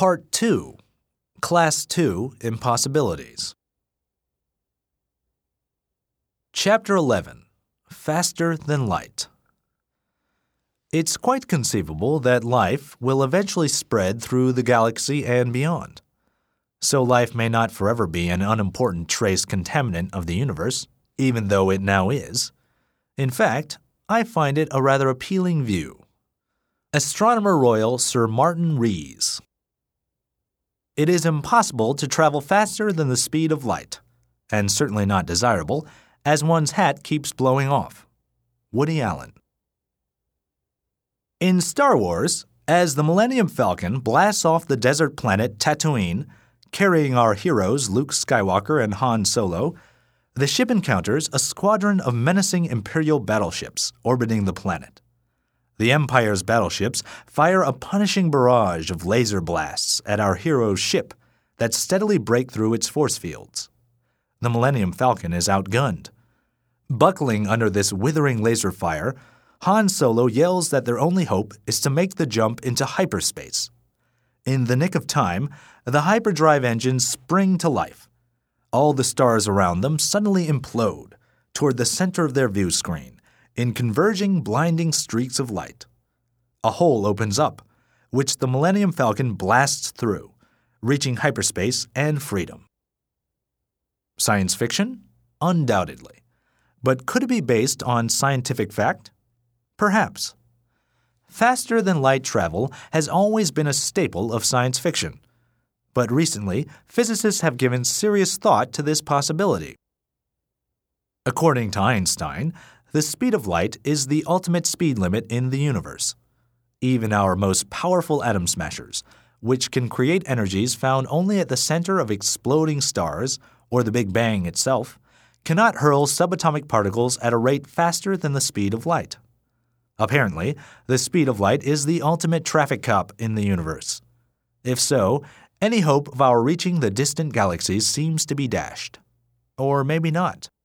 Part 2. Class 2 Impossibilities. Chapter 11. Faster than light. It's quite conceivable that life will eventually spread through the galaxy and beyond. So life may not forever be an unimportant trace contaminant of the universe, even though it now is. In fact, I find it a rather appealing view. Astronomer Royal Sir Martin Rees. It is impossible to travel faster than the speed of light, and certainly not desirable, as one's hat keeps blowing off. Woody Allen. In Star Wars, as the Millennium Falcon blasts off the desert planet Tatooine, carrying our heroes Luke Skywalker and Han Solo, the ship encounters a squadron of menacing Imperial battleships orbiting the planet. The Empire's battleships fire a punishing barrage of laser blasts at our hero's ship that steadily break through its force fields. The Millennium Falcon is outgunned. Buckling under this withering laser fire, Han Solo yells that their only hope is to make the jump into hyperspace. In the nick of time, the hyperdrive engines spring to life. All the stars around them suddenly implode toward the center of their view screen in converging, blinding streaks of light. A hole opens up, which the Millennium Falcon blasts through, reaching hyperspace and freedom. Science fiction? Undoubtedly. But could it be based on scientific fact? Perhaps. Faster-than-light travel has always been a staple of science fiction. But recently, physicists have given serious thought to this possibility. According to Einstein, the speed of light is the ultimate speed limit in the universe. Even our most powerful atom smashers, which can create energies found only at the center of exploding stars or the Big Bang itself, cannot hurl subatomic particles at a rate faster than the speed of light. Apparently, the speed of light is the ultimate traffic cop in the universe. If so, any hope of our reaching the distant galaxies seems to be dashed. Or maybe not.